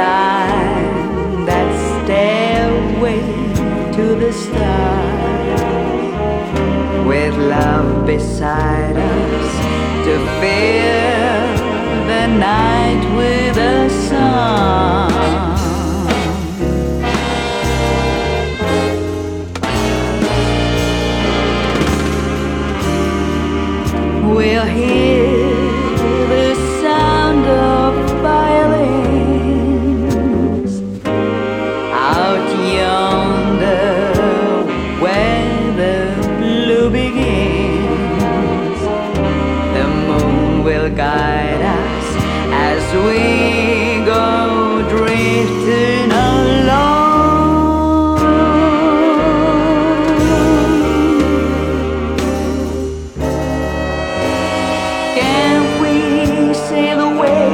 climb that stairway to the stars, with love beside us to fill the night with a song. We'll hear the sound of violins out yonder where the blue begins. The moon will guide us as we go drifting along. Can't we sail away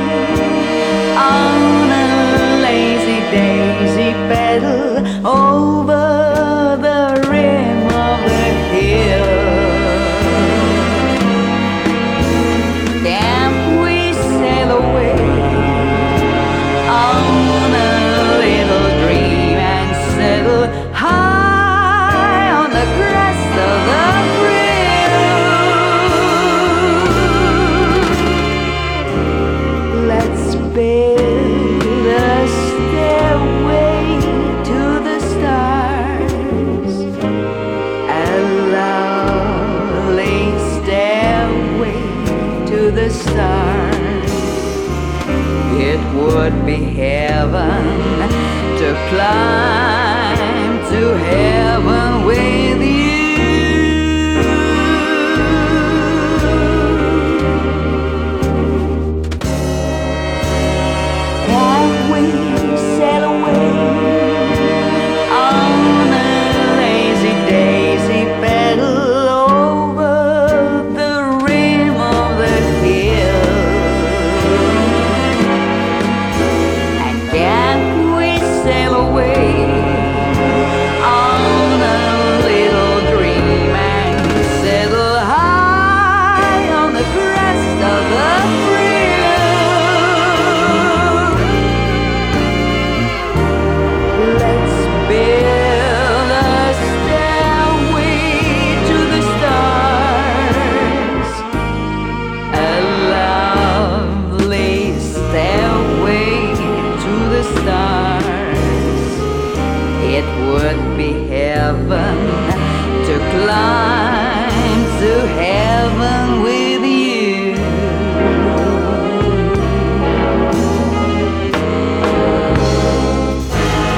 on a lazy daisy pedal over the rim of the hill? Can't we sail away on a little dream and settle high on the crest of the thrill? Let's build a stairway to the stars, a lovely stairway to the stars. It would be heaven to climb to heaven with you. Can't we sail away on a lazy daisy pedal over the rim of the hill? And can't we sail away on a little dream and settle high on the crest of the thrill? Let's build a stairway to the stars, a lovely stairway to the stars. It would be heaven to climb to heaven with you.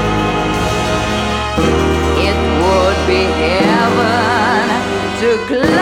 It would be heaven to climb